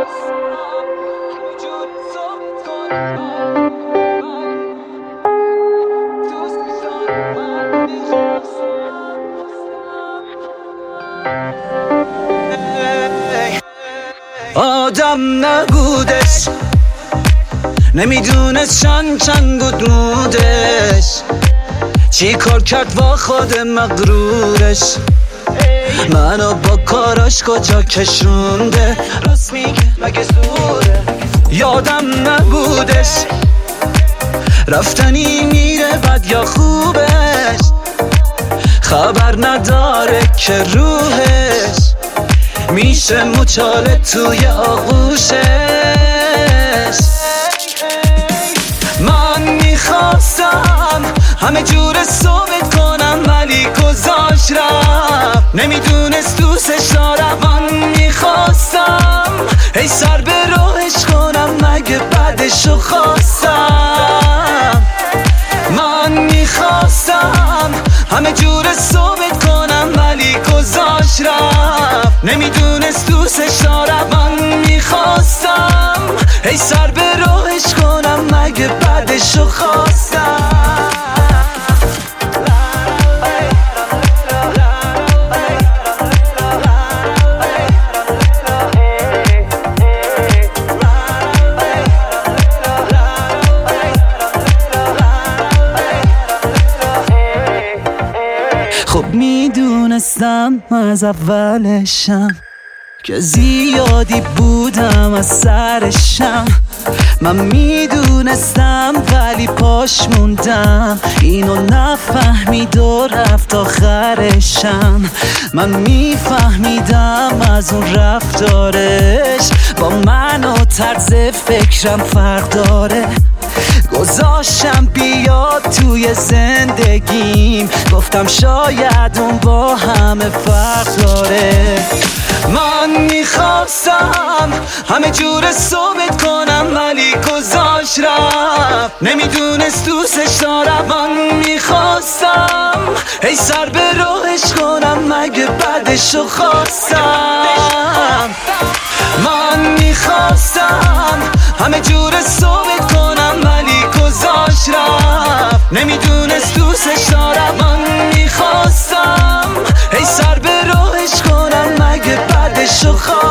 آدم نبودش، نمیدونست چند بود مودش، چی کار کرد با خود مغرورش، منو با کاراش کجا کشونده، راست میگه مگه زوره. یادم نبودش رفتنی میره بد یا خوبش، خبر نداره که روحش میشه مچاله توی آغوشش. من میخواستم همه جور ثابت کنم ولی گذاشت رفت، نمیدونست دوستش دارم. من میخواستم ای سر به راهش کنم مگه بعدشو خواستم. من میخواستم همه جور ثابت کنم ولی گذاشت رفت، نمیدونست دوستش دارم. من میخواستم ای سر به راهش کنم مگه بعدشو خواستم. خب میدونستم از اولشم که زیادی بودم از سرشم، من میدونستم ولی پاش موندم، اینو نفهمید و رفت آخرشم. من میفهمیدم از اون رفتارش با من و طرز فکرم فرق داره، گذاشتم بیاد توی زندگیم، گفتم شاید اون با همه فرق داره. من میخواستم همه جور ثابت کنم ولی گذاشت رفت، نمیدونست دوستش دارم. من میخواستم ای سر به راهش کنم مگه بعدشو خواستم. من میخواستم همه جور ثابت کنم ولی گذاشت رفت، نمیدونست دوستش دارم. من میخواستم ای سر به راهش کنم مگه بعدشو خواستم.